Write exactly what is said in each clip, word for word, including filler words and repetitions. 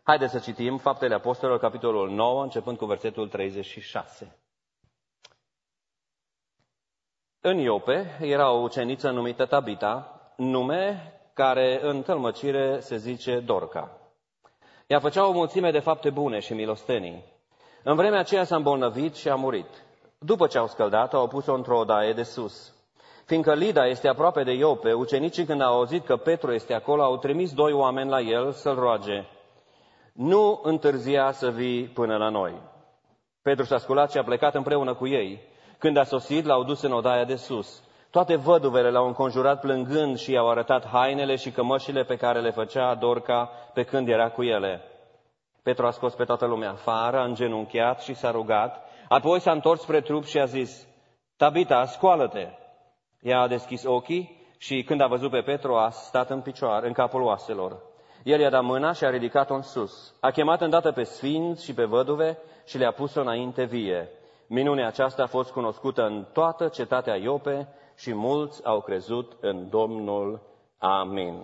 Haideți să citim Faptele Apostolilor, capitolul nouă, începând cu versetul treizeci și șase. În Iope era o uceniță numită Tabita, nume care în tălmăcire se zice Dorca. Ea făcea o mulțime de fapte bune și milostenii. În vremea aceea s-a îmbolnăvit și a murit. După ce au scăldat, au pus-o într-o odaie de sus. Fiindcă Lida este aproape de Iope, ucenicii, când au auzit că Petru este acolo, au trimis doi oameni la el să-l roage: nu întârzia să vii până la noi. Petru s-a sculat și a plecat împreună cu ei. Când a sosit, l-au dus în odaia de sus. Toate văduvele l-au înconjurat plângând și i-au arătat hainele și cămășile pe care le făcea Dorca pe când era cu ele. Petru a scos pe toată lumea afară, a îngenunchiat și s-a rugat. Apoi s-a întors spre trup și a zis: Tabita, scoală-te! Ea a deschis ochii și când a văzut pe Petru a stat în picioare, în capul oaselor. El i-a dat mâna și a ridicat-o în sus. A chemat îndată pe sfinți și pe văduve și le-a pus-o înainte vie. Minunea aceasta a fost cunoscută în toată cetatea Iope și mulți au crezut în Domnul. Amin.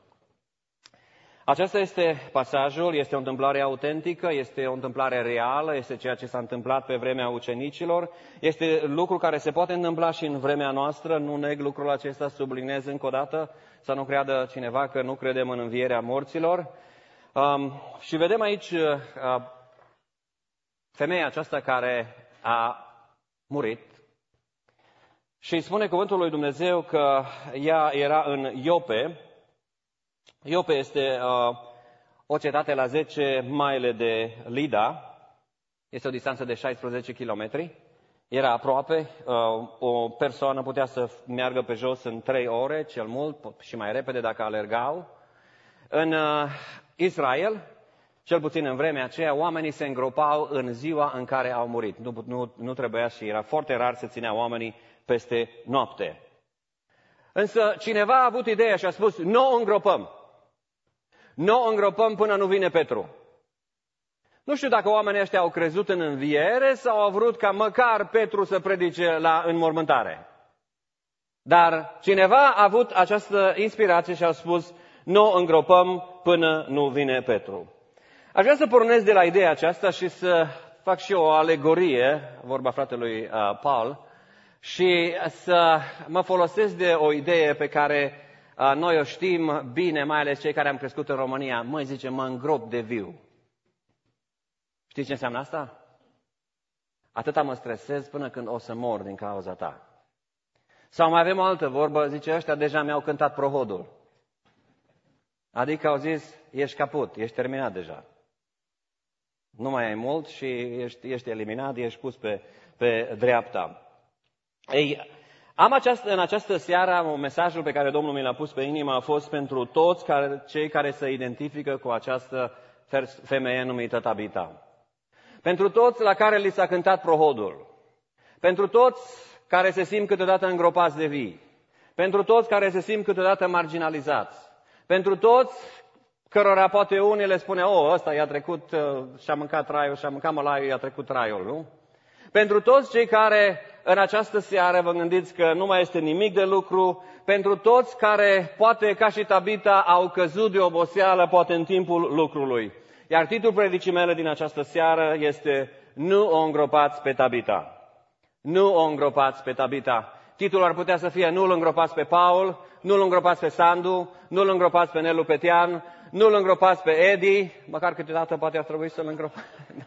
Acesta este pasajul, este o întâmplare autentică, este o întâmplare reală, este ceea ce s-a întâmplat pe vremea ucenicilor, este lucru care se poate întâmpla și în vremea noastră, nu neg lucrul acesta, subliniez încă o dată, să nu creadă cineva că nu credem în învierea morților. Um, și vedem aici uh, femeia aceasta care a murit și îi spune cuvântul lui Dumnezeu că ea era în Iope. Iope este uh, o cetate la zece maile de Lida, este o distanță de șaisprezece kilometri, era aproape, uh, o persoană putea să meargă pe jos în trei ore, cel mult, și mai repede dacă alergau. În uh, Israel, cel puțin în vremea aceea, oamenii se îngropau în ziua în care au murit. Nu, nu, nu trebuia și era foarte rar să ținea oamenii peste noapte. Însă cineva a avut ideea și a spus: nu o îngropăm. Nu o îngropăm până nu vine Petru. Nu știu dacă oamenii ăștia au crezut în înviere sau au vrut ca măcar Petru să predice la înmormântare. Dar cineva a avut această inspirație și a spus: nu o îngropăm până nu vine Petru. Aș vrea să pornesc de la ideea aceasta și să fac și o alegorie, vorba fratelui uh, Paul, și să mă folosesc de o idee pe care uh, noi o știm bine, mai ales cei care am crescut în România. Măi, zice, mă îngrop de viu. Știți ce înseamnă asta? Atâta mă stresez până când o să mor din cauza ta. Sau mai avem o altă vorbă, zice, ăștia deja mi-au cântat prohodul. Adică au zis: ești caput, ești terminat deja. Nu mai ai mult și ești, ești eliminat, ești pus pe, pe dreapta. Ei, am această, în această seară, mesajul pe care Domnul mi l-a pus pe inimă a fost pentru toți care, cei care se identifică cu această femeie numită Tabita. Pentru toți la care li s-a cântat prohodul. Pentru toți care se simt câteodată îngropați de vii. Pentru toți care se simt câteodată marginalizați. Pentru toți cărora poate unii le spune: oh, ăsta i-a trecut, și-a mâncat traiul, și-a mâncat mălaiul, i-a trecut traiul, nu? Pentru toți cei care în această seară vă gândiți că nu mai este nimic de lucru, pentru toți care poate ca și Tabita au căzut de oboseală poate în timpul lucrului. Iar titlul predicii mele din această seară este: nu o îngropați pe Tabita. Nu o îngropați pe Tabita. Titlul ar putea să fie: nu-l îngropați pe Paul, nu-l îngropați pe Sandu, nu-l îngropați pe Nelu Petian, nu-l îngropați pe Edi, măcar câteodată poate ar trebui să-l îngropați.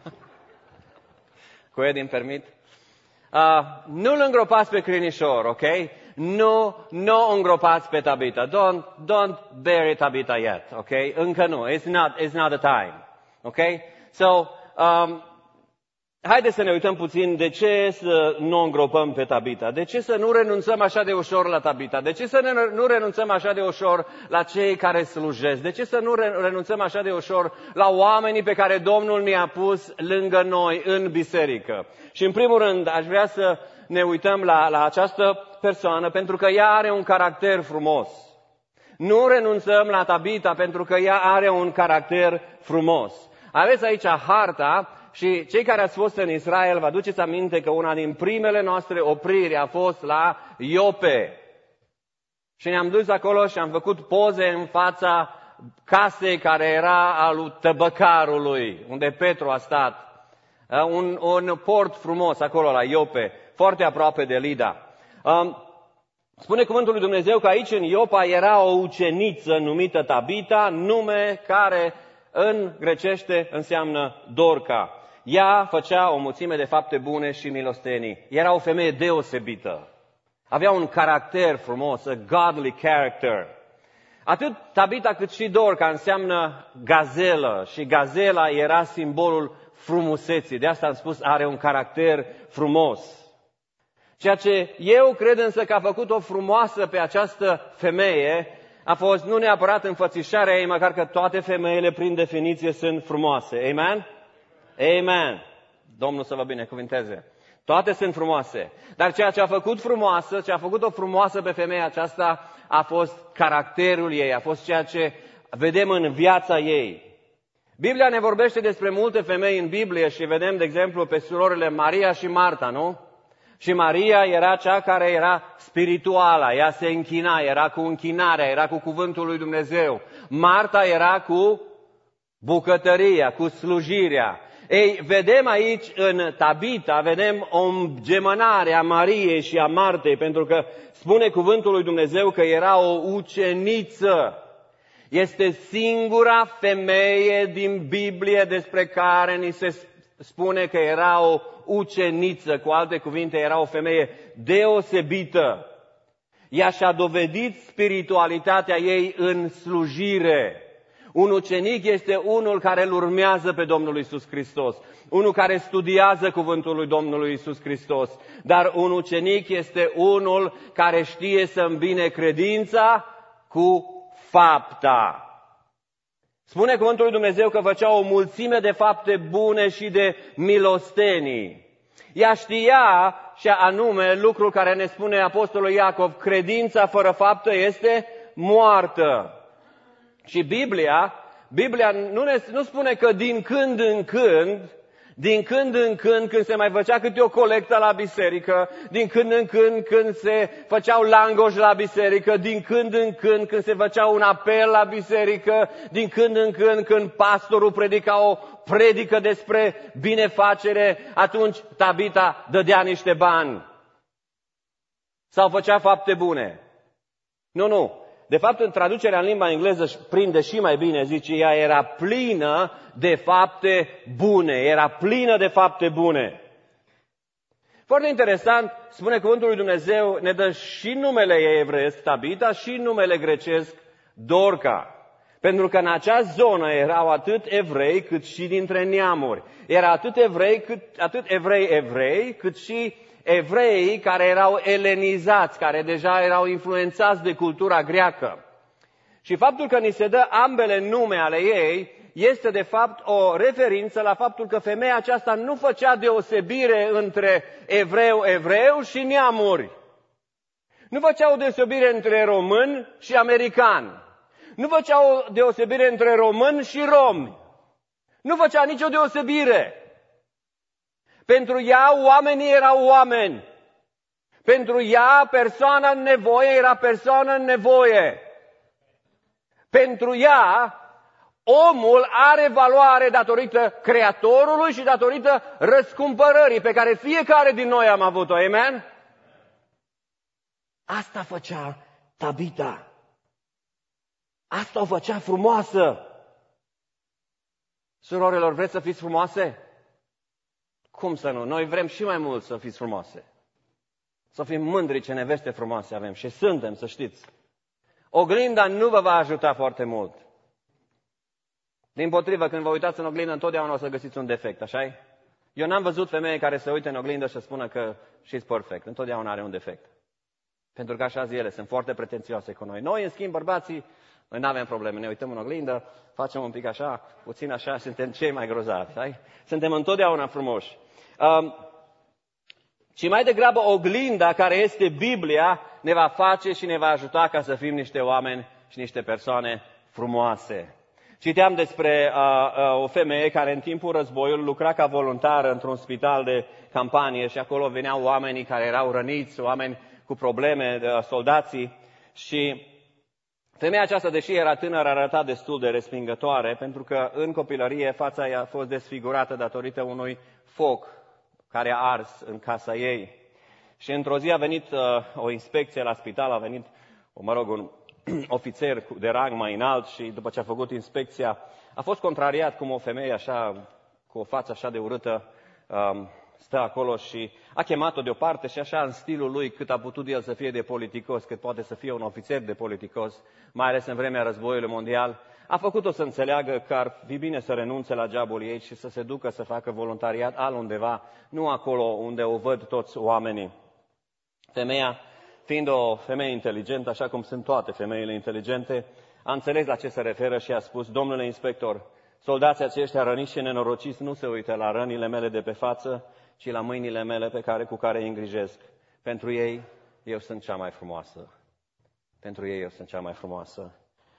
Cu Edi îmi permit. Uh, nu-l îngropați pe Crinișor, ok? Nu, nu îngropați pe Tabita. Don't, don't bury Tabita yet, ok? Încă nu. It's not, it's not the time, ok? So, um, haideți să ne uităm puțin de ce să nu îngropăm pe Tabita. De ce să nu renunțăm așa de ușor la Tabita? De ce să ne, nu renunțăm așa de ușor la cei care slujesc? De ce să nu renunțăm așa de ușor la oamenii pe care Domnul ne-a pus lângă noi în biserică? Și în primul rând aș vrea să ne uităm la, la această persoană pentru că ea are un caracter frumos. Nu renunțăm la Tabita pentru că ea are un caracter frumos. Aveți aici harta. Și cei care ați fost în Israel, vă aduceți aminte că una din primele noastre opriri a fost la Iope. Și ne-am dus acolo și am făcut poze în fața casei care era al lui tăbăcarului, unde Petru a stat. Un, un port frumos acolo la Iope, foarte aproape de Lida. Spune cuvântul lui Dumnezeu că aici în Iopa era o uceniță numită Tabita, nume care în grecește înseamnă Dorca. Ea făcea o mulțime de fapte bune și milostenii. Era o femeie deosebită. Avea un caracter frumos, a godly character. Atât Tabita cât și Dorca înseamnă gazelă și gazela era simbolul frumuseții. De asta am spus, are un caracter frumos. Ceea ce eu cred însă că a făcut-o frumoasă pe această femeie a fost nu neapărat înfățișarea ei, măcar că toate femeile prin definiție sunt frumoase. Amen? Amen. Domnul să vă binecuvinteze. Toate sunt frumoase. Dar ceea ce a făcut frumoasă, ce a făcut-o frumoasă pe femeia aceasta a fost caracterul ei, a fost ceea ce vedem în viața ei. Biblia ne vorbește despre multe femei în Biblie și vedem, de exemplu, pe surorile Maria și Marta, nu? Și Maria era cea care era spirituală, ea se închina, era cu închinarea, era cu cuvântul lui Dumnezeu. Marta era cu bucătăria, cu slujirea. Ei, vedem aici în Tabita, vedem o gemănare a Mariei și a Martei, pentru că spune cuvântul lui Dumnezeu că era o uceniță. Este singura femeie din Biblie despre care ni se spune că era o uceniță, cu alte cuvinte, era o femeie deosebită. Ea și-a dovedit spiritualitatea ei în slujire. Un ucenic este unul care îl urmează pe Domnul Iisus Hristos, unul care studiază cuvântul lui Domnului Iisus Hristos, dar un ucenic este unul care știe să îmbine credința cu fapta. Spune cuvântul lui Dumnezeu că făcea o mulțime de fapte bune și de milostenii. Ea știa, și anume lucrul care ne spune Apostolul Iacov, credința fără faptă este moartă. Și Biblia, Biblia nu, ne, nu spune că din când în când, din când în când, când se mai făcea câte o colectă la biserică, din când în când, când se făceau langoși la biserică, din când în când, când se făcea un apel la biserică, din când în când, când pastorul predica o predică despre binefacere, atunci Tabita dădea niște bani. Sau făcea fapte bune. Nu, nu. De fapt, în traducerea în limba engleză prinde și mai bine, zice, ea era plină de fapte bune, era plină de fapte bune. Foarte interesant, spune cuvântul lui Dumnezeu, ne dă și numele ei evreiesc, Tabita, și numele grecesc, Dorca. Pentru că în acea zonă erau atât evrei cât și dintre neamuri. Era atât evrei, cât, atât evrei evrei, cât și evrei care erau elenizați, care deja erau influențați de cultura greacă. Și faptul că ni se dă ambele nume ale ei este de fapt o referință la faptul că femeia aceasta nu făcea deosebire între evreu-evreu și neamuri. Nu făcea o deosebire între român și american. Nu făcea o deosebire între român și romi. Nu făcea nicio deosebire. Pentru ea, oamenii erau oameni. Pentru ea, persoana în nevoie era persoană în nevoie. Pentru ea, omul are valoare datorită Creatorului și datorită răscumpărării pe care fiecare din noi am avut-o. Amen? Asta făcea Tabita. Asta o făcea frumoasă. Surorilor, vreți să fiți frumoase? Cum să nu? Noi vrem și mai mult să fiți frumoase. Să fim mândri ce neveste frumoase avem. Și suntem, să știți. Oglinda nu vă va ajuta foarte mult. Dimpotrivă, când vă uitați în oglindă, întotdeauna o să găsiți un defect, așa-i? Eu n-am văzut femeie care se uite în oglindă și să spună că she's perfect. Întotdeauna are un defect. Pentru că așa zi ele sunt foarte pretențioase cu noi. Noi, în schimb, bărbații, noi nu avem probleme. Ne uităm în oglindă, facem un pic așa, puțin așa, suntem cei mai grozavi. Știi? Suntem întotdeauna frumoși. Um, ci mai degrabă oglinda, care este Biblia, ne va face și ne va ajuta ca să fim niște oameni și niște persoane frumoase. Citeam despre uh, uh, o femeie care în timpul războiului lucra ca voluntară într-un spital de campanie și acolo veneau oamenii care erau răniți, oameni cu probleme, uh, soldații, și Femeia aceasta, deși era tânără, arăta destul de respingătoare, pentru că în copilărie fața ei a fost desfigurată datorită unui foc care a ars în casa ei. Și într-o zi a venit uh, o inspecție la spital, a venit, mă rog, un ofițer de rang mai înalt și după ce a făcut inspecția, a fost contrariat cum o femeie așa, cu o față așa de urâtă, um, stă acolo și a chemat-o deoparte și așa în stilul lui, cât a putut el să fie de politicos, cât poate să fie un ofițer de politicos, mai ales în vremea războiului mondial, a făcut-o să înțeleagă că ar fi bine să renunțe la jobul ei și să se ducă să facă voluntariat altundeva, nu acolo unde o văd toți oamenii. Femeia, fiind o femeie inteligentă, așa cum sunt toate femeile inteligente, a înțeles la ce se referă și a spus: domnule inspector, soldații aceștia răniți și nenorociți nu se uită la rănile mele de pe față, ci la mâinile mele pe care, cu care îi îngrijesc. Pentru ei, eu sunt cea mai frumoasă. Pentru ei, eu sunt cea mai frumoasă.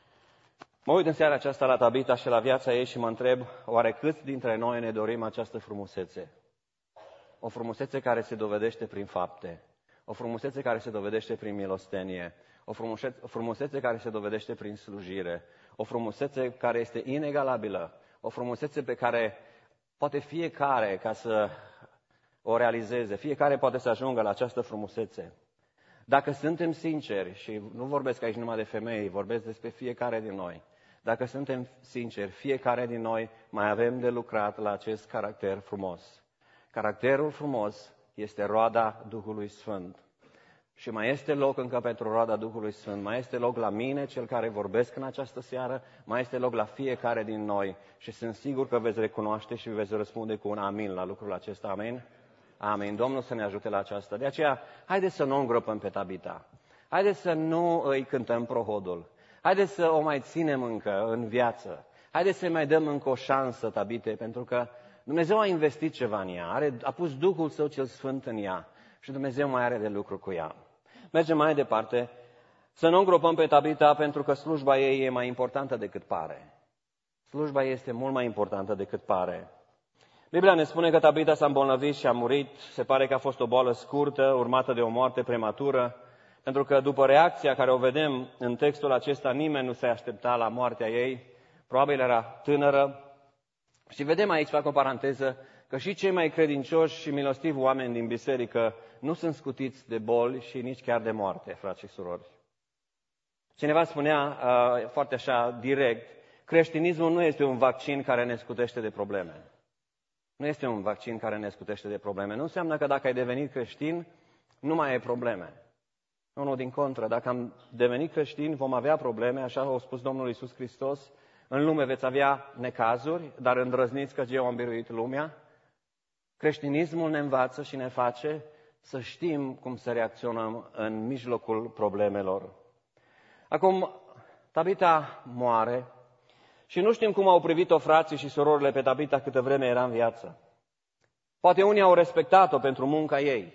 Mă uit în seara aceasta la Tabita și la viața ei și mă întreb, oare câți dintre noi ne dorim această frumusețe? O frumusețe care se dovedește prin fapte, o frumusețe care se dovedește prin milostenie, o frumusețe, o frumusețe care se dovedește prin slujire, o frumusețe care este inegalabilă, o frumusețe pe care poate fiecare, ca să o realizeze, fiecare poate să ajungă la această frumusețe. Dacă suntem sinceri, și nu vorbesc aici numai de femei, vorbesc despre fiecare din noi, dacă suntem sinceri, fiecare din noi mai avem de lucrat la acest caracter frumos. Caracterul frumos este roada Duhului Sfânt. Și mai este loc încă pentru roada Duhului Sfânt, mai este loc la mine, cel care vorbesc în această seară, mai este loc la fiecare din noi și sunt sigur că veți recunoaște și veți răspunde cu un amin la lucrul acesta, amin? Amin. Domnul să ne ajute la aceasta. De aceea, haideți să nu îngropăm pe Tabita, haideți să nu îi cântăm prohodul, haideți să o mai ținem încă în viață, haideți să-i mai dăm încă o șansă Tabitei, pentru că Dumnezeu a investit ceva în ea, are, a pus Duhul Său cel Sfânt în ea și Dumnezeu mai are de lucru cu ea. Mergem mai departe, să nu îngropăm pe Tabita pentru că slujba ei e mai importantă decât pare. Slujba ei este mult mai importantă decât pare. Biblia ne spune că Tabita s-a îmbolnăvit și a murit, se pare că a fost o boală scurtă, urmată de o moarte prematură, pentru că după reacția care o vedem în textul acesta, nimeni nu se aștepta la moartea ei, probabil era tânără. Și vedem aici, fac o paranteză, că și cei mai credincioși și milostivi oameni din biserică nu sunt scutiți de boli și nici chiar de moarte, frați și surori. Cineva spunea uh, foarte așa direct, creștinismul nu este un vaccin care ne scutește de probleme. Nu este un vaccin care ne scutește de probleme. Nu înseamnă că dacă ai devenit creștin, nu mai ai probleme. Nu, nu, din contră, dacă am devenit creștini, vom avea probleme, așa a spus Domnul Iisus Hristos. În lume veți avea necazuri, dar îndrăzniți că eu am biruit lumea. Creștinismul ne învață și ne face să știm cum să reacționăm în mijlocul problemelor. Acum, Tabita moare și nu știm cum au privit-o frații și surorile pe Tabita câtă vreme era în viață. Poate unii au respectat-o pentru munca ei.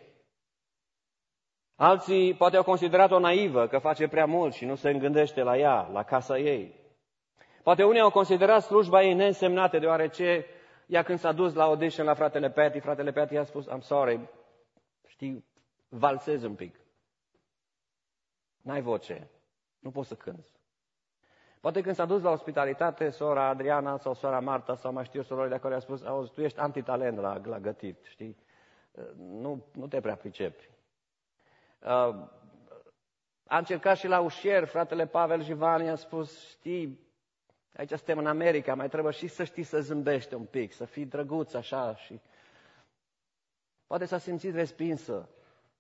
Alții poate au considerat-o naivă, că face prea mult și nu se gândește la ea, la casa ei. Poate unii au considerat slujba ei neînsemnată, deoarece ea când s-a dus la audition la fratele Patty, fratele Patty a spus, I'm sorry, știi, valsezi un pic. N-ai voce, nu poți să cânți. Poate când s-a dus la ospitalitate, sora Adriana sau sora Marta sau mai știu surorile de acolo a spus, auzi, tu ești antitalent la, la gătit, știi, nu, nu te prea pricepi. Uh, a încercat și la ușier, fratele Pavel Jivani a spus, știi, aici suntem în America, mai trebuie și să știi să zâmbești un pic, să fii drăguț așa și... Poate s-a simțit respinsă.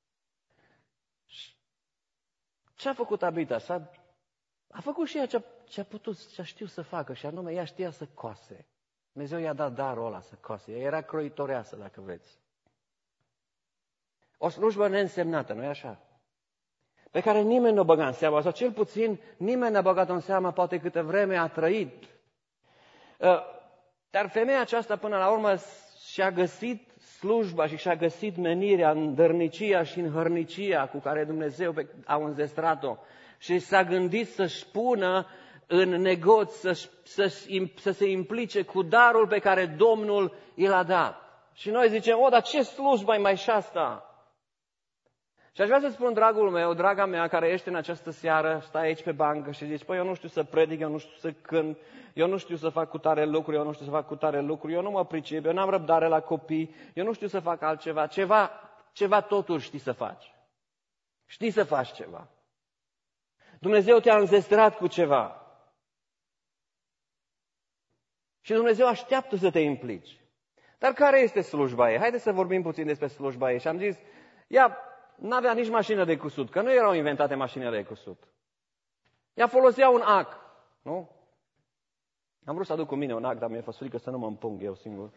Ce a făcut Tabita? S-a... A făcut și ea ce a, ce a putut, ce a știut să facă și anume ea știa să coase. Dumnezeu i-a dat darul ăla să coase. Ea era croitoreasă, dacă vreți. O slujbă neînsemnată, nu-i așa? Pe care nimeni nu o băga în seamă, sau cel puțin nimeni n-a băgat-o în seamă, poate câtă vreme a trăit. Dar femeia aceasta până la urmă și-a găsit slujba și și-a găsit menirea în dărnicia și în hărnicia cu care Dumnezeu a înzestrat-o și s-a gândit să-și pună în negoț, să, să, să se implice cu darul pe care Domnul i l-a dat. Și noi zicem, o, dar ce slujbă e mai și asta? Și aș vrea să spun, dragul meu, draga mea, care ești în această seară, stai aici pe bancă și zici, păi eu nu știu să predic, eu nu știu să cânt, eu nu știu să fac cu tare lucruri, eu nu știu să fac cu tare lucruri, eu nu mă pricep, eu n-am răbdare la copii, eu nu știu să fac altceva, ceva, ceva totul știi să faci. Știi să faci ceva. Dumnezeu te-a înzestrat cu ceva. Și Dumnezeu așteaptă să te implici. Dar care este slujba ei? Haideți să vorbim puțin despre slujba ei. Și am zis, ea n-avea nici mașină de cusut, că nu erau inventate mașinile de cusut. Ea folosea un ac, nu? Am vrut să aduc cu mine un ac, dar mi-a fost frică să nu mă împung eu singur.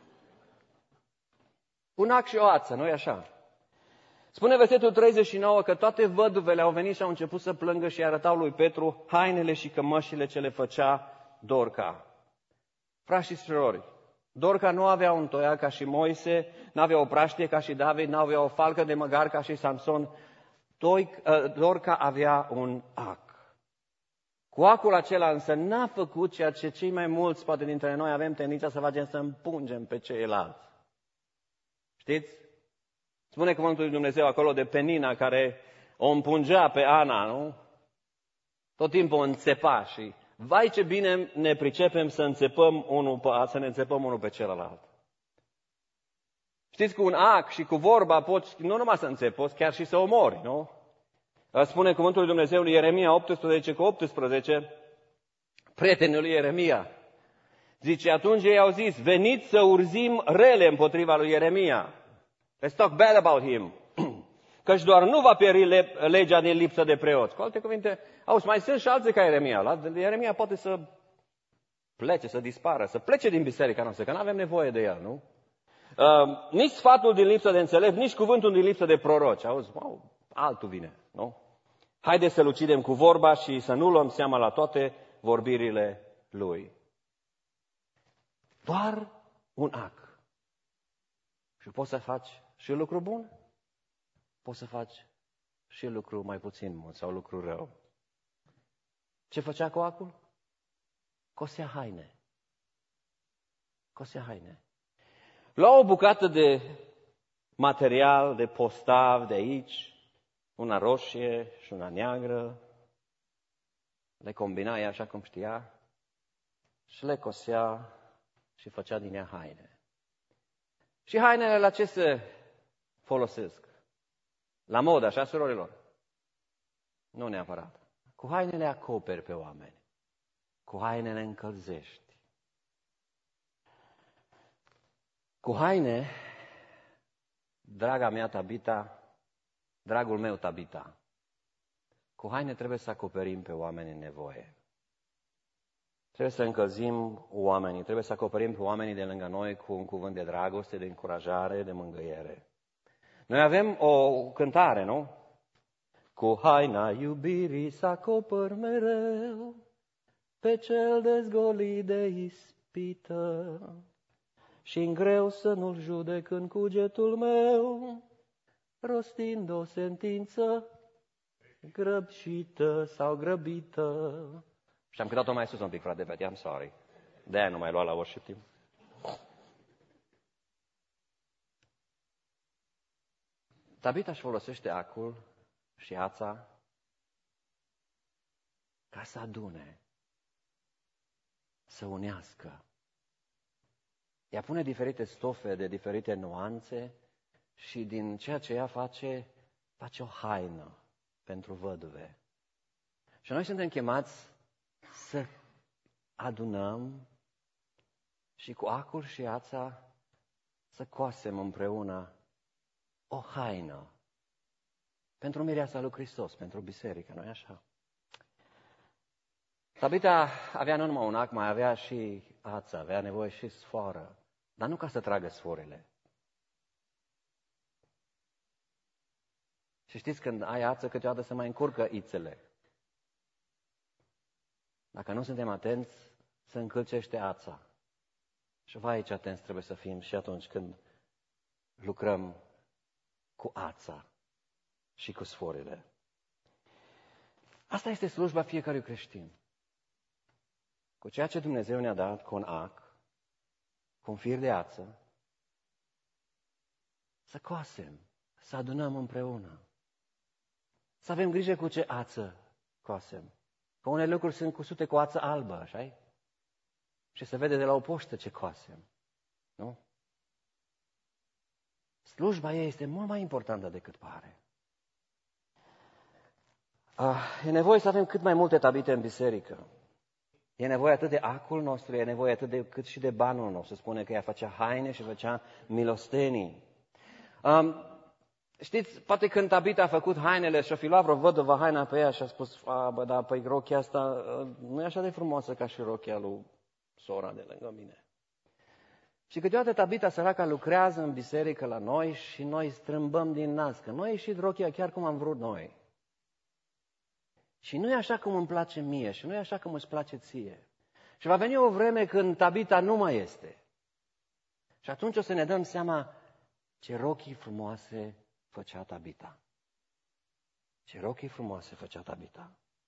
Un ac și o ață, nu-i așa? Spune versetul treizeci și nouă că toate văduvele au venit și au început să plângă și arătau lui Petru hainele și cămășile ce le făcea Dorca. Frați și surori, Dorca nu avea un toiac ca și Moise, nu avea o praștie ca și David, nu avea o falcă de măgar ca și Samson. Dorca avea un ac. Cu acul acela însă n-a făcut ceea ce cei mai mulți, poate dintre noi, avem tendința să facem, să împungem pe ceilalți. Știți? Spune cuvântul lui Dumnezeu acolo de Penina, care o împungea pe Ana, nu? Tot timpul o înțepa și, vai ce bine ne pricepem să înțepăm unul pe, să ne înțepăm unul pe celălalt. Știți, cu un ac și cu vorba poți nu numai să înțepi, poți chiar și să omori, nu? Spune cuvântul lui Dumnezeu lui Ieremia optsprezece cu optsprezece, prietenul lui Ieremia. Zice, atunci ei au zis, veniți să urzim rele împotriva lui Ieremia. Let's talk bad about him. Căci doar nu va pieri legea din lipsă de preoți. Cu alte cuvinte, auzi, mai sunt și alții ca Ieremia. Ieremia poate să plece, să dispară, să plece din biserica noastră, că nu avem nevoie de el, nu? Uh, nici sfatul din lipsă de înțelepți, nici cuvântul din lipsă de proroci. Auzi, wow, altul vine, nu? Haideți să-l ucidem cu vorba și să nu luăm seama la toate vorbirile lui. Doar un ac. Și poți să faci și lucru bun, poți să faci și lucru mai puțin bun sau lucru rău. Ce făcea cu acul? Cosea haine. Cosea haine. Lua o bucată de material, de postav de aici, una roșie și una neagră, le combina ea așa cum știa și le cosea și făcea din ea haine. Și hainele la ce se folosesc? La modă, așa, surorilor? Nu neapărat. Cu hainele acoperi pe oameni. Cu hainele încălzești. Cu haine, draga mea Tabita, dragul meu Tabita, cu haine trebuie să acoperim pe oameni în nevoie. Trebuie să încălzim oamenii, trebuie să acoperim pe oamenii de lângă noi cu un cuvânt de dragoste, de încurajare, de mângâiere. Noi avem o cântare, nu? Cu haina iubirii să acopăr mereu pe cel dezgolit de ispită și-n greu să nu-l judec în cugetul meu, rostind o sentință grăbită sau grăbită. Și am cântat-o mai sus un pic, frate Betty, I'm sorry. De-aia nu mai lua la worship team. Tabita își folosește acul și ața ca să adune, să unească. Ea pune diferite stofe de diferite nuanțe și din ceea ce ea face, face o haină pentru văduve. Și noi suntem chemați să adunăm și cu acul și ața să coasem împreună o haină pentru mireasa lui Hristos, pentru biserică, nu-i așa? Tabita avea nu numai un ac, mai avea și ață, avea nevoie și sfoară, dar nu ca să tragă sforile. Și știți, când ai ață, câteodată se mai încurcă ițele. Dacă nu suntem atenți, se încălcește ața. Și vai, aici atenți trebuie să fim și atunci când lucrăm cu ața și cu sforile. Asta este slujba fiecărui creștin. Cu ceea ce Dumnezeu ne-a dat, cu un ac, cu un fir de ață, să coasem, să adunăm împreună. să avem grijă cu ce ață coasem. Că unele lucruri sunt cusute cu ață albă, așa-i? Și se vede de la o poștă ce coasem. Nu? Slujba ei este mult mai importantă decât pare. Ah, e nevoie să avem cât mai multe tabite în biserică. E nevoie atât de acul nostru, e nevoie atât de cât și de banul nostru. Se spune că ea făcea haine și făcea milostenii. Um, știți, poate când Tabita a făcut hainele și-o fi luat vreo văduvă haina pe ea și a spus, a, bă, da, păi rochia asta nu e așa de frumoasă ca și rochia lui sora de lângă mine. Și câteodată Tabita săraca lucrează în biserică la noi și noi strâmbăm din nas, că noi ieșit rochia chiar cum am vrut noi. Și nu e așa cum îmi place mie și nu e așa cum îți place ție. Și va veni o vreme când Tabita nu mai este. Și atunci o să ne dăm seama ce rochii frumoase făcea Tabita. Ce rochii frumoase făcea Tabita.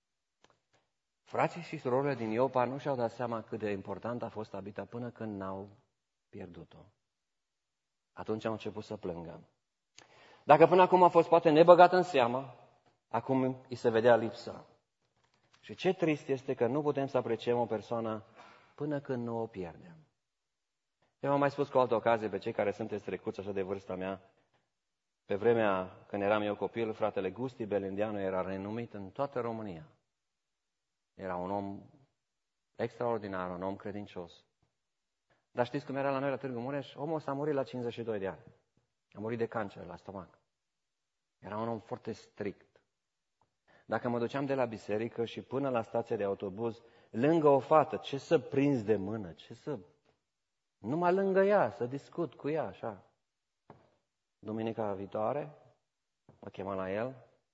Frații și surorile din Iopa nu și-au dat seama cât de important a fost Tabita până când n-au pierdut-o. Atunci au început să plângă. Dacă până acum a fost poate nebăgat în seamă, acum îi se vedea lipsa. Și ce trist este că nu putem să apreciem o persoană până când nu o pierdem. Eu am mai spus cu o altă ocazie pe cei care sunteți trecuți așa de vârsta mea. Pe vremea când eram eu copil, fratele Gusti Belendeanu era renumit în toată România. Era un om extraordinar, un om credincios. Dar știți cum era la noi la Târgu Mureș? Omul s-a murit la cincizeci și doi de ani. A murit de cancer la stomac. Era un om foarte strict. Dacă mă duceam de la biserică și până la stația de autobuz, lângă o fată, ce să prinzi de mână, ce să... Numai lângă ea, să discut cu ea, așa. Duminica viitoare, mă chema la el,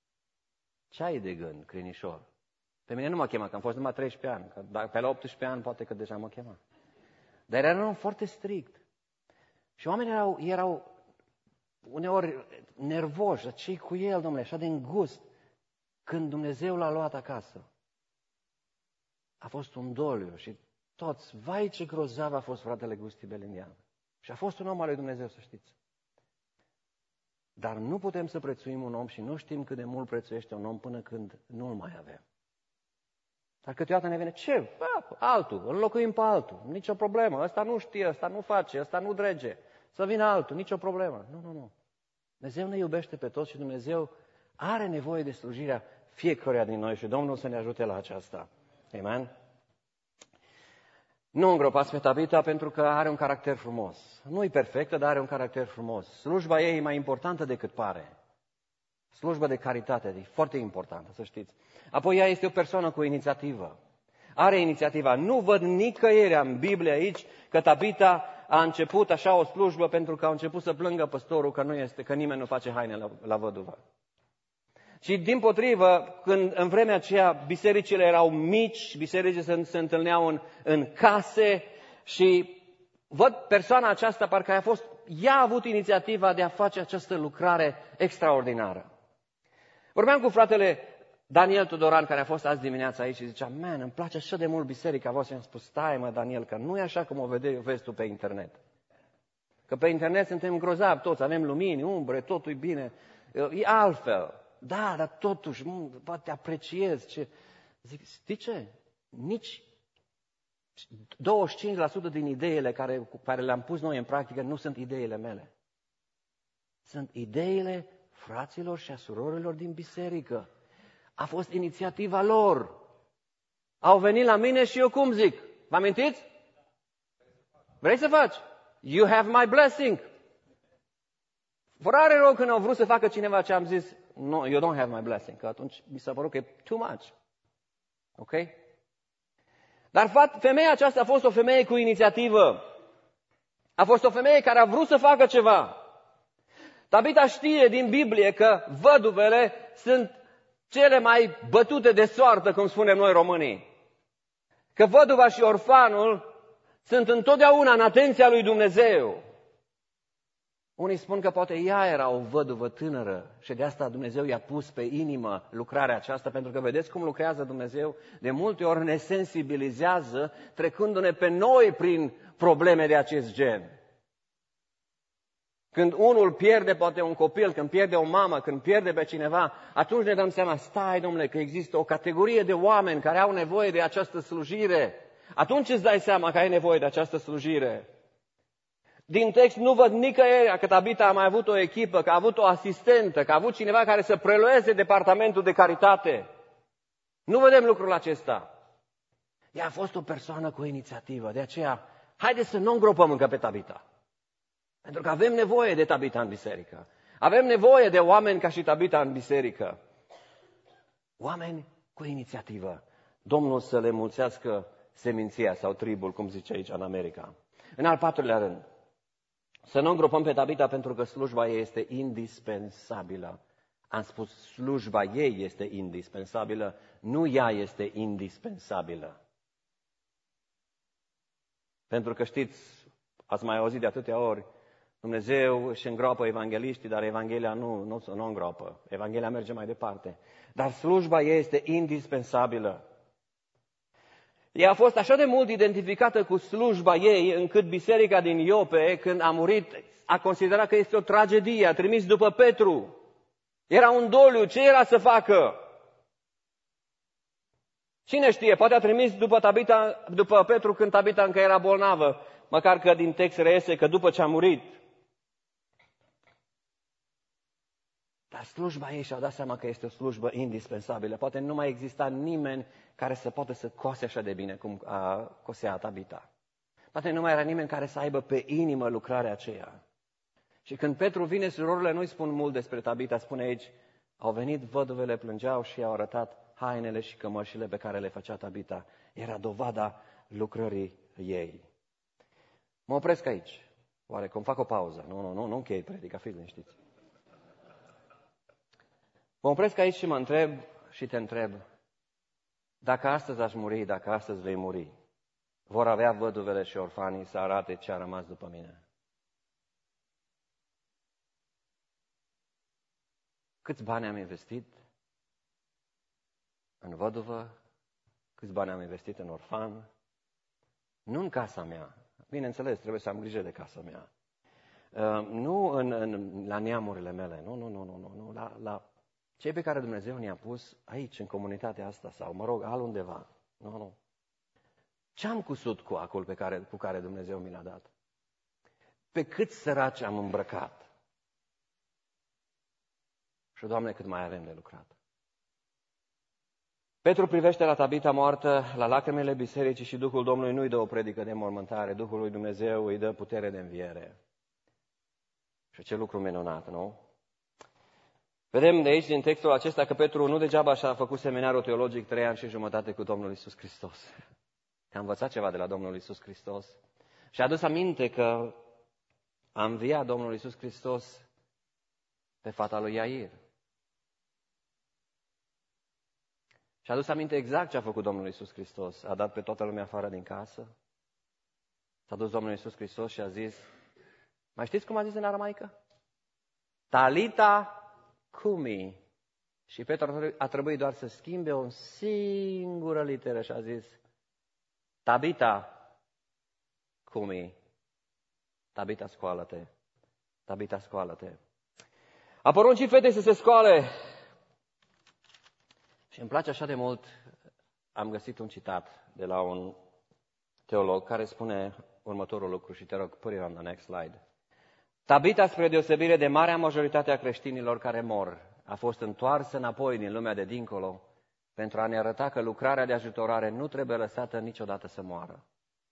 ce ai de gând, crinișor? Pe mine nu mă chema, că am fost numai treisprezece ani, că pe la optsprezece ani poate că deja mă chema. Dar era un om foarte strict. Și oamenii erau, erau uneori nervoși, ce-i cu el, domnule, așa de îngust. Când Dumnezeu l-a luat acasă, a fost un doliu și toți, vai ce grozav a fost fratele Gusti Belendeanu. Și a fost un om al lui Dumnezeu, să știți. Dar nu putem să prețuim un om și nu știm cât de mult prețuiește un om până când nu-l mai avem. Dar câteodată ne vine, ce? Bă, altul, înlocuim pe altul, nicio problemă, ăsta nu știe, ăsta nu face, ăsta nu drege, să vină altul, nicio problemă. Nu, nu, nu. Dumnezeu ne iubește pe toți și Dumnezeu are nevoie de slujirea fiecăruia din noi și Domnul să ne ajute la aceasta. Amen? Nu îngropați pe Tabita pentru că are un caracter frumos. Nu e perfectă, dar are un caracter frumos. Slujba ei e mai importantă decât pare. Slujba de caritate e foarte importantă, să știți. Apoi ea este o persoană cu inițiativă. Are inițiativa. Nu văd nicăieri în Biblie aici că Tabita a început așa o slujbă pentru că a început să plângă păstorul că, nu este, că nimeni nu face haine la, la văduvă. Și dimpotrivă, când în vremea aceea bisericile erau mici, bisericile se, se întâlneau în, în case și văd persoana aceasta, parcă a fost, ea a avut inițiativa de a face această lucrare extraordinară. Vorbeam cu fratele Daniel Tudoran, care a fost azi dimineața aici și zicea, man, îmi place așa de mult biserica voastră. Și am spus, stai mă, Daniel, că nu e așa cum o vede, vezi tu pe internet. Că pe internet suntem grozavi toți, avem lumini, umbre, totul e bine, e altfel. Da, dar totuși, mă, te apreciez. Ce... Zic, știi ce? Nici douăzeci și cinci la sută din ideile care, care le-am pus noi în practică nu sunt ideile mele. Sunt ideile fraților și a surorilor din biserică. A fost inițiativa lor. Au venit la mine și eu cum zic? Vă amintiți? Vrei să faci? You have my blessing. Frare rău când au vrut să facă cineva ce am zis, no, you don't have my blessing, că atunci mi s-a părut că e too much. Ok? Dar femeia aceasta a fost o femeie cu inițiativă. A fost o femeie care a vrut să facă ceva. Tabita știe din Biblie că văduvele sunt cele mai bătute de soartă, cum spunem noi românii. Că văduva și orfanul sunt întotdeauna în atenția lui Dumnezeu. Unii spun că poate ea era o văduvă tânără și de asta Dumnezeu i-a pus pe inimă lucrarea aceasta, pentru că vedeți cum lucrează Dumnezeu, de multe ori ne sensibilizează, trecându-ne pe noi prin probleme de acest gen. Când unul pierde poate un copil, când pierde o mamă, când pierde pe cineva, atunci ne dăm seama, stai, domnule, că există o categorie de oameni care au nevoie de această slujire. Atunci îți dai seama că ai nevoie de această slujire. Din text nu văd nicăieri că Tabita a mai avut o echipă, că a avut o asistentă, că a avut cineva care să prelueze departamentul de caritate. Nu vedem lucrul acesta. Ea a fost o persoană cu inițiativă, de aceea, haideți să nu îngropăm încă pe Tabita. Pentru că avem nevoie de Tabita în biserică. Avem nevoie de oameni ca și Tabita în biserică. Oameni cu inițiativă. Domnul să le mulțească seminția sau tribul, cum zice aici în America. În al patrulea rând, să nu îngropăm pe Tabita pentru că slujba ei este indispensabilă. Am spus, slujba ei este indispensabilă, nu ea este indispensabilă. Pentru că știți, ați mai auzit de atâtea ori, Dumnezeu își îngroapă evangeliștii, dar Evanghelia nu, nu, nu îngroapă. Evanghelia merge mai departe. Dar slujba ei este indispensabilă. Ea a fost așa de mult identificată cu slujba ei, încât biserica din Iope, când a murit, a considerat că este o tragedie, a trimis după Petru. Era un doliu, ce era să facă? Cine știe, poate a trimis după, Tabita, după Petru când Tabita încă era bolnavă, măcar că din text reiese că după ce a murit. Dar slujba ei și-au dat seama că este o slujbă indispensabilă. Poate nu mai exista nimeni care să poată să coase așa de bine cum a cosea Tabita. Poate nu mai era nimeni care să aibă pe inimă lucrarea aceea. Și când Petru vine, surorile nu-i spun mult despre Tabita, spune aici, au venit văduvele, plângeau și i-au arătat hainele și cămășile pe care le făcea Tabita. Era dovada lucrării ei. Mă opresc aici. Oare cum fac o pauză? Nu, nu, nu, nu închei predica, fiți liniștiți. Mă opresc aici și mă întreb și te întreb, dacă astăzi aș muri, dacă astăzi vei muri, vor avea văduvele și orfanii să arate ce a rămas după mine? Câți bani am investit în văduvă? Câți bani am investit în orfan? Nu în casa mea. Bineînțeles, trebuie să am grijă de casa mea. Uh, nu în, în, la neamurile mele. Nu, nu, nu, nu, nu. nu. La, la cei pe care Dumnezeu ne-a pus aici, în comunitatea asta, sau, mă rog, altundeva. Nu, nu. Ce am cusut cu acul pe care, cu care Dumnezeu mi l-a dat? Pe câți săraci am îmbrăcat? Și, Doamne, cât mai avem de lucrat. Petru privește la Tabita moartă, la lacrimile bisericii și Duhul Domnului nu-i dă o predică de mormântare, Duhul lui Dumnezeu îi dă putere de înviere. Și ce lucru minunat, nu? Vedem de aici, din textul acesta, că Petru nu degeaba și-a făcut seminarul teologic trei ani și jumătate cu Domnul Iisus Hristos. A învățat ceva de la Domnul Iisus Hristos și a adus aminte că a înviat Domnul Iisus Hristos pe fata lui Iair. Și a adus aminte exact ce a făcut Domnul Iisus Hristos. A dat pe toată lumea afară din casă. S-a dus Domnul Iisus Hristos și a zis, mai știți cum a zis în aramaică? Talita cumi. Și Petru a trebuit doar să schimbe o singură literă și a zis, Tabita cumi. Tabita, scoală-te. Tabita, scoală-te. A poruncit fetei să se scoale. Și îmi place așa de mult, am găsit un citat de la un teolog care spune următorul lucru și te rog, put it on the next slide. Tabita, spre deosebire de marea majoritate a creștinilor care mor, a fost întoarsă înapoi din lumea de dincolo pentru a ne arăta că lucrarea de ajutorare nu trebuie lăsată niciodată să moară.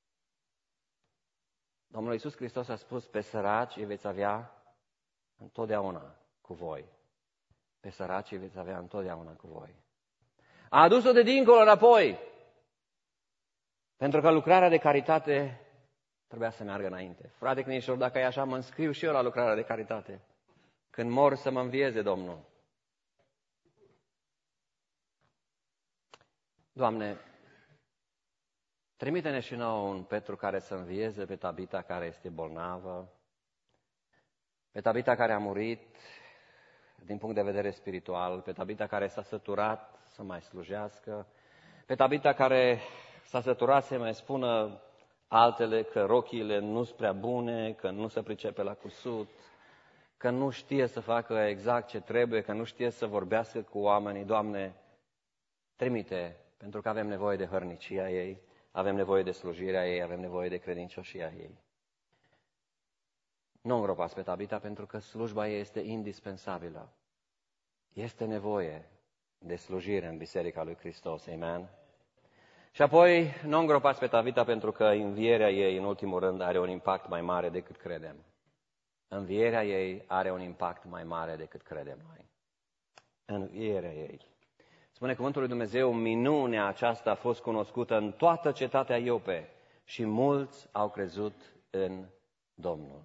Domnul Iisus Hristos a spus, pe săraci îi veți avea întotdeauna cu voi. Pe săraci îi veți avea întotdeauna cu voi. A adus-o de dincolo înapoi, pentru că lucrarea de caritate trebuia să meargă înainte. Frate Cnișor, dacă e așa, mă înscriu și eu la lucrarea de caritate. Când mor să mă învieze Domnul. Doamne, trimite-ne și nouă un Petru care să învieze pe Tabita care este bolnavă, pe Tabita care a murit din punct de vedere spiritual, pe Tabita care s-a săturat să mai slujească, pe Tabita care s-a săturat să mai spună altele că rochiile nu sunt prea bune, că nu se pricepe la cusut, că nu știe să facă exact ce trebuie, că nu știe să vorbească cu oamenii. Doamne, trimite, pentru că avem nevoie de hărnicia ei, avem nevoie de slujirea ei, avem nevoie de credincioșia ei. Nu îngropați pe Tabita, pentru că slujba ei este indispensabilă. Este nevoie de slujire în Biserica lui Hristos, amen? Și apoi nu îngropați pe Tabita, pentru că învierea ei, în ultimul rând, are un impact mai mare decât credem. Învierea ei are un impact mai mare decât credem noi. Învierea ei. Spune cuvântul lui Dumnezeu, minunea aceasta a fost cunoscută în toată cetatea Iope și mulți au crezut în Domnul.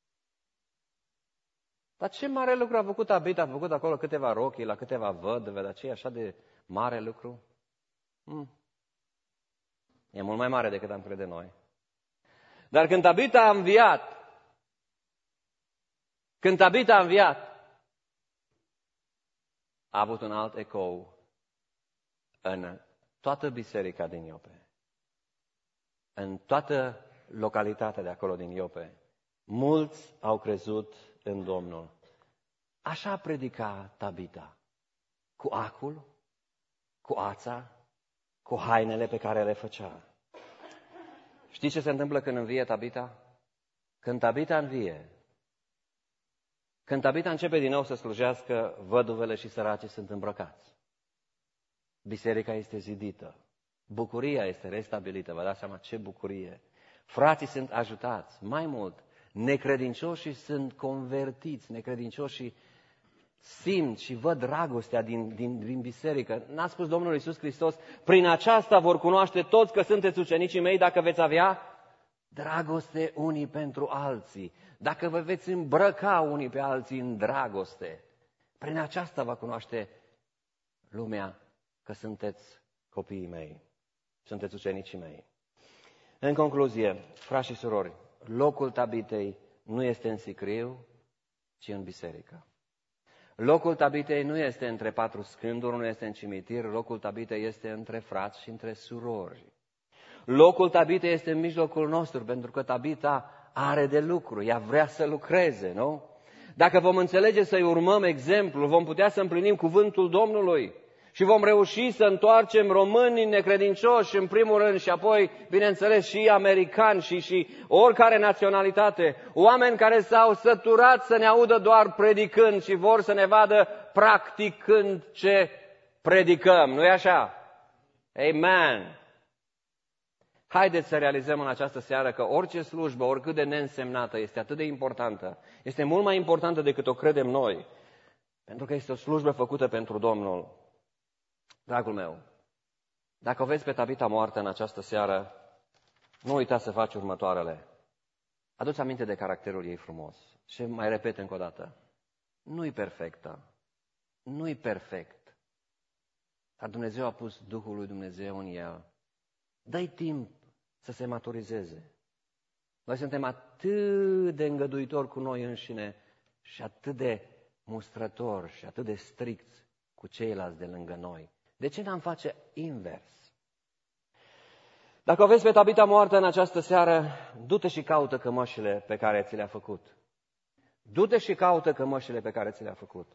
Dar ce mare lucru a făcut Tabita? A făcut acolo câteva rochii, la câteva vădve, dar ce e așa de mare lucru? Hmm. E mult mai mare decât am crede noi. Dar când Tabita a înviat, când Tabita a înviat, a avut un alt ecou în toată biserica din Iope. În toată localitatea de acolo din Iope. Mulți au crezut în Domnul. Așa predica Tabita. Cu acul, cu ața, cu hainele pe care le făcea. Știți ce se întâmplă când învie Tabita? Când Tabita învie, când Tabita începe din nou să slujească, văduvele și săracii sunt îmbrăcați. Biserica este zidită. Bucuria este restabilită. Vă dați seama ce bucurie. Frații sunt ajutați. Mai mult, necredincioșii sunt convertiți. Necredincioșii simt și văd dragostea din, din, din biserică. N-a spus Domnul Iisus Hristos, prin aceasta vor cunoaște toți că sunteți ucenicii mei dacă veți avea dragoste unii pentru alții. Dacă vă veți îmbrăca unii pe alții în dragoste. Prin aceasta va cunoaște lumea că sunteți copiii mei. Sunteți ucenicii mei. În concluzie, frați și surori, locul Tabitei nu este în sicriu, ci în biserică. Locul Tabitei nu este între patru scânduri, nu este în cimitir, locul Tabitei este între frați și între surori. Locul Tabitei este în mijlocul nostru, pentru că Tabita are de lucru, ea vrea să lucreze, nu? Dacă vom înțelege să-i urmăm exemplul, vom putea să împlinim cuvântul Domnului și vom reuși să întoarcem românii necredincioși în primul rând și apoi, bineînțeles, și americani și, și oricare naționalitate, oameni care s-au săturat să ne audă doar predicând și vor să ne vadă practicând ce predicăm, nu-i așa? Amen! Haideți să realizăm în această seară că orice slujbă, oricât de neînsemnată, este atât de importantă, este mult mai importantă decât o credem noi, pentru că este o slujbă făcută pentru Domnul. Dragul meu, dacă o vezi pe Tabita moartă în această seară, nu uita să faci următoarele. Adu-ți aminte de caracterul ei frumos. Și mai repet încă o dată, nu-i perfectă, nu-i perfect, dar Dumnezeu a pus Duhul lui Dumnezeu în el. Dă-i timp să se maturizeze. Noi suntem atât de îngăduitori cu noi înșine și atât de mustrători și atât de stricți cu ceilalți de lângă noi. De ce n-am face invers? Dacă o vezi pe Tabita moartă în această seară, du-te și caută cămășile pe care ți le-a făcut. Du-te și caută cămășile pe care ți le-a făcut.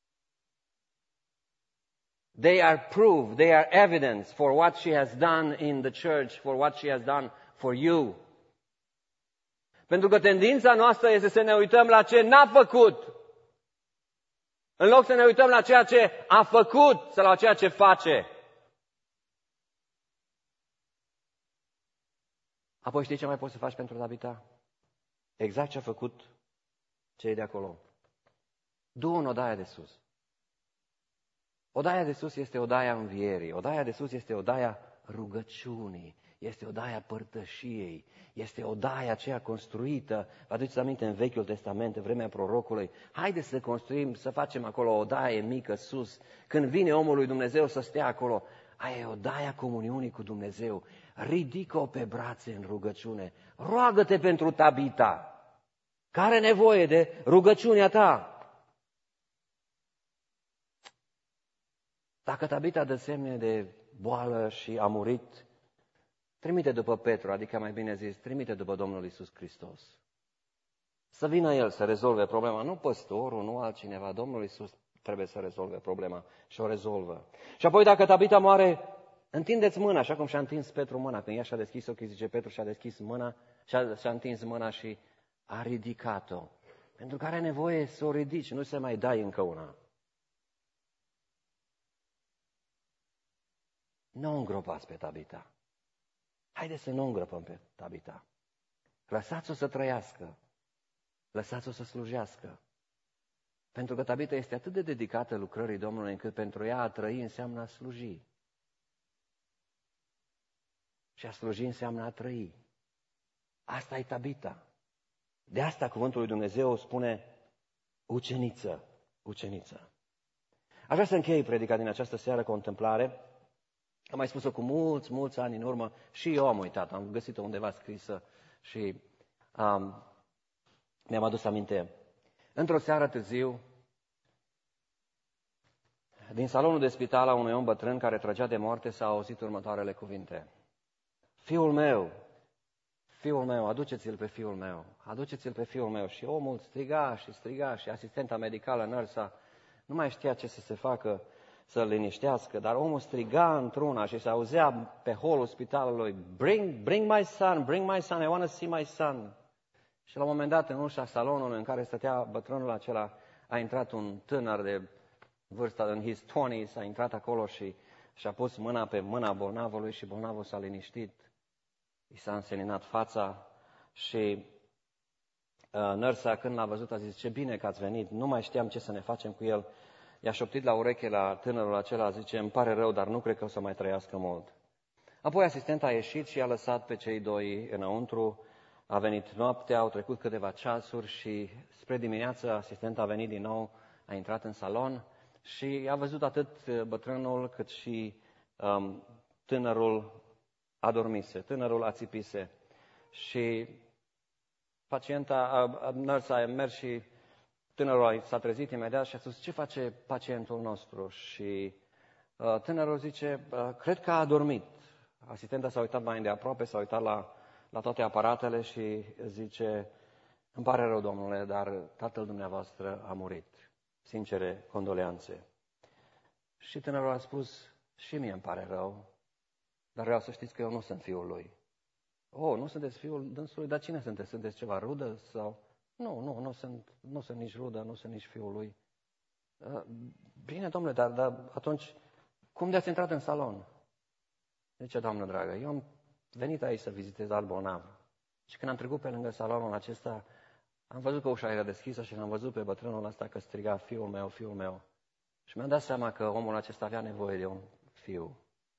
They are proof, they are evidence for what she has done in the church, for what she has done for you. Pentru că tendința noastră este să ne uităm la ce n-a făcut, în loc să ne uităm la ceea ce a făcut sau la ceea ce face. Apoi știi ce mai poți să faci pentru Tabita? Exact ce a făcut cei de acolo. Du-o în odaia de sus. Odaia de sus este odaia învierii, odaia de sus este odaia rugăciunii, este odaia părtășiei, este odaia aceea construită, vă aduceți aminte în Vechiul Testament, în vremea prorocului, haideți să construim, să facem acolo o odaie mică sus, când vine omul lui Dumnezeu să stea acolo, aia e odaia comuniunii cu Dumnezeu, ridică-o pe brațe în rugăciune, roagă-te pentru Tabita, care are nevoie de rugăciunea ta. Dacă Tabita dă semne de boală și a murit, trimite după Petru, adică mai bine zis, trimite după Domnul Iisus Hristos. Să vină El să rezolve problema, nu păstorul, nu altcineva. Domnul Iisus trebuie să rezolve problema și o rezolvă. Și apoi dacă Tabita moare, întindeți mâna, așa cum și-a întins Petru mâna. Când ea și-a deschis ochii, zice Petru, și-a deschis mâna, și-a, și-a întins mâna și a ridicat-o. Pentru că are nevoie să o ridici, nu să mai dai încă una. Nu o îngropați pe Tabita. Haideți să nu îngropăm pe Tabita. Lăsați-o să trăiască. Lăsați-o să slujească. Pentru că Tabita este atât de dedicată lucrării Domnului, încât pentru ea a trăi înseamnă a sluji. Și a sluji înseamnă a trăi. Asta e Tabita. De asta cuvântul lui Dumnezeu spune uceniță, uceniță. Aș vrea să închei predica din această seară cu o întâmplare. Am mai spus-o cu mulți, mulți ani în urmă și eu am uitat, am găsit-o undeva scrisă și um, mi-am adus aminte. Într-o seară târziu, din salonul de spital a unui om bătrân care trăgea de moarte, s-a auzit următoarele cuvinte. Fiul meu, fiul meu, aduceți-l pe fiul meu, aduceți-l pe fiul meu. Și omul striga și striga și asistenta medicală, nărsa, nu mai știa ce să se facă să-l liniștească, dar omul striga într-una și se auzea pe holul spitalului, bring, bring my son, bring my son, I want to see my son. Și la un moment dat, în ușa salonului în care stătea bătrânul acela, a intrat un tânăr de vârsta, în his twenties, a intrat acolo și și-a pus mâna pe mâna bolnavului și bolnavul s-a liniștit. I s-a înseninat fața și uh, nărsa, când l-a văzut, a zis, ce bine că ați venit, nu mai știam ce să ne facem cu el. I-a șoptit la ureche la tânărul acela, zice, îmi pare rău, dar nu cred că o să mai trăiască mult. Apoi asistenta a ieșit și i-a lăsat pe cei doi înăuntru. A venit noaptea, au trecut câteva ceasuri și spre dimineață asistenta a venit din nou, a intrat în salon și a văzut atât bătrânul cât și um, tânărul adormise, tânărul ațipise. Și pacienta, nărsa a mers și tânărul s-a trezit imediat și a spus, ce face pacientul nostru? Și uh, tânărul zice, uh, cred că a adormit. Asistenta s-a uitat mai îndeaproape, s-a uitat la, la toate aparatele și zice, îmi pare rău, domnule, dar tatăl dumneavoastră a murit. Sincere condoleanțe. Și tânărul a spus, și mie îmi pare rău, dar vreau să știți că eu nu sunt fiul lui. Oh, nu sunteți fiul dânsului, dar cine sunteți? Sunteți ceva rudă sau... Nu, nu, nu sunt, nu sunt nici rudă, nu sunt nici fiul lui. Bine, domnule, dar, dar atunci, cum de ați intrat în salon? Zice, doamnă dragă, eu am venit aici să vizitez alt bolnav. Și când am trecut pe lângă salonul acesta, am văzut că ușa era deschisă și l-am văzut pe bătrânul ăsta că striga, fiul meu, fiul meu. Și mi-am dat seama că omul acesta avea nevoie de un fiu.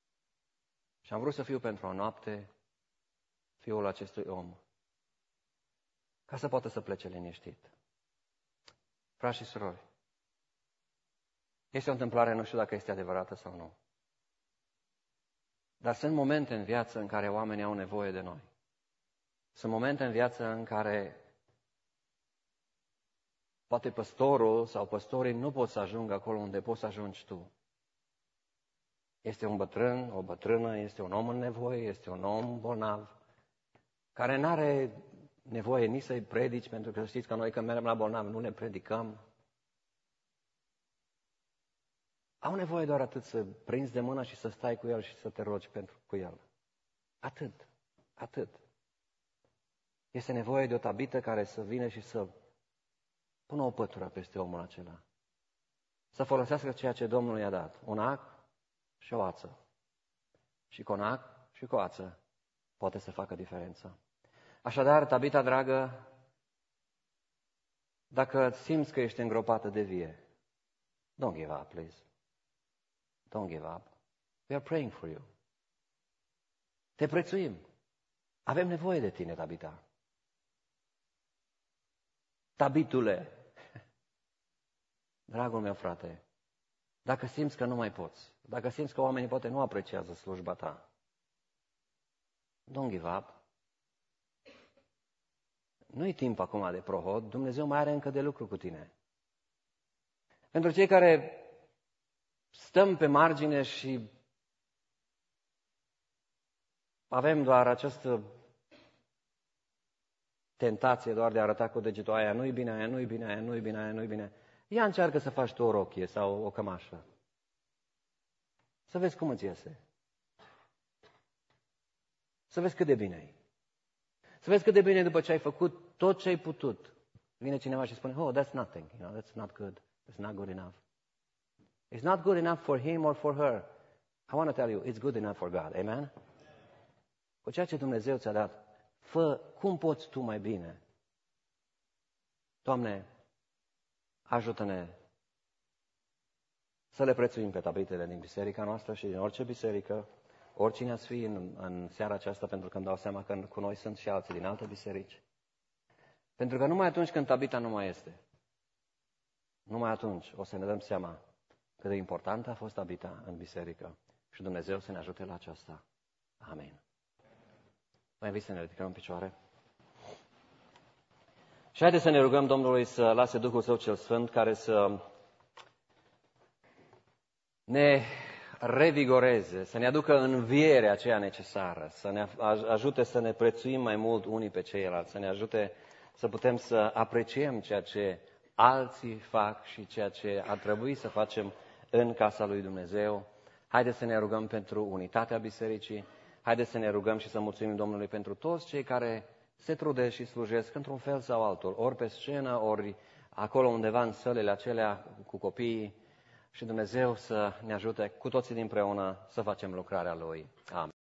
Și am vrut să fiu pentru o noapte fiul acestui om, ca să poată să plece liniștit. Frați și surori, este o întâmplare, nu știu dacă este adevărată sau nu. Dar sunt momente în viață în care oamenii au nevoie de noi. Sunt momente în viață în care poate păstorul sau păstorii nu pot să ajungă acolo unde poți să ajungi tu. Este un bătrân, o bătrână, este un om în nevoie, este un om bolnav, care nu are nevoie nici să-i predici, pentru că știți că noi când mergem la bolnav nu ne predicăm. Au nevoie doar atât să prinzi de mână și să stai cu el și să te rogi pentru cu el. Atât, atât. Este nevoie de o tabită care să vină și să pună o pătură peste omul acela. Să folosească ceea ce Domnul i-a dat. Un ac și o ață. Și cu un ac și cu o ață poate să facă diferența. Așadar, Tabita dragă, dacă simți că ești îngropată de vie, don't give up, please. Don't give up. We are praying for you. Te prețuim. Avem nevoie de tine, Tabita. Tabitule, dragul meu frate, dacă simți că nu mai poți, dacă simți că oamenii poate nu apreciază slujba ta, don't give up. Nu-i timp acum de prohod, Dumnezeu mai are încă de lucru cu tine. Pentru cei care stăm pe margine și avem doar această tentație doar de a arăta cu degetul aia, nu-i bine aia, nu-i bine aia, nu-i bine aia, nu-i bine. Ia încearcă să faci tu o rochie sau o cămașă. Să vezi cum îți iese. Să vezi cât de bine e. Să vezi cât de bine după ce ai făcut tot ce ai putut. Vine cineva și spune, oh, that's nothing, you know, that's not good, that's not good enough. It's not good enough for him or for her. I want to tell you, it's good enough for God. Amen? Cu ceea ce Dumnezeu ți-a dat, fă cum poți tu mai bine. Doamne, ajută-ne să le prețuim pe tabitele din biserica noastră și din orice biserică, oricine ați fi în, în seara aceasta, pentru că îmi dau seama că cu noi sunt și alții din alte biserici. Pentru că numai atunci când tabita nu mai este, numai atunci o să ne dăm seama cât de importantă a fost tabita în biserică și Dumnezeu să ne ajute la aceasta. Amin. Vă invit să ne ridicăm în picioare. Și haideți să ne rugăm Domnului să lase Duhul Său cel Sfânt care să ne revigoreze, să ne aducă învierea aceea necesară, să ne ajute să ne prețuim mai mult unii pe ceilalți, să ne ajute să putem să apreciem ceea ce alții fac și ceea ce ar trebui să facem în casa lui Dumnezeu. Haideți să ne rugăm pentru unitatea bisericii, haideți să ne rugăm și să mulțumim Domnului pentru toți cei care se trudesc și slujesc într-un fel sau altul, ori pe scenă, ori acolo undeva în sălile acelea cu copiii, și Dumnezeu să ne ajute cu toții împreună să facem lucrarea Lui. Amin.